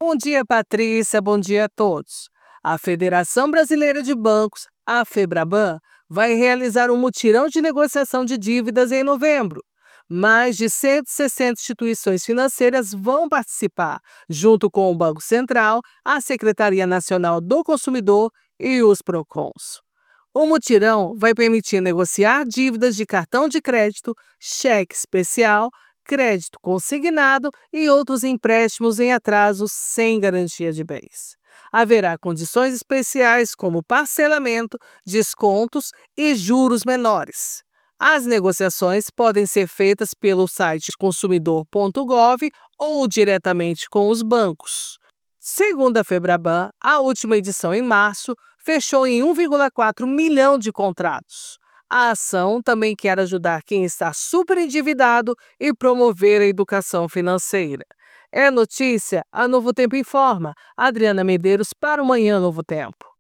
Bom dia, Patrícia. Bom dia a todos. A Federação Brasileira de Bancos, a FEBRABAN, vai realizar um mutirão de negociação de dívidas em novembro. Mais de 160 instituições financeiras vão participar, junto com o Banco Central, a Secretaria Nacional do Consumidor e os PROCONs. O mutirão vai permitir negociar dívidas de cartão de crédito, cheque especial, crédito consignado e outros empréstimos em atraso sem garantia de bens. Haverá condições especiais como parcelamento, descontos e juros menores. As negociações podem ser feitas pelo site consumidor.gov ou diretamente com os bancos. Segundo a Febraban, a última edição em março fechou em 1,4 milhão de contratos. A ação também quer ajudar quem está superendividado e promover a educação financeira. É notícia, a Novo Tempo informa. Adriana Medeiros para o Manhã Novo Tempo.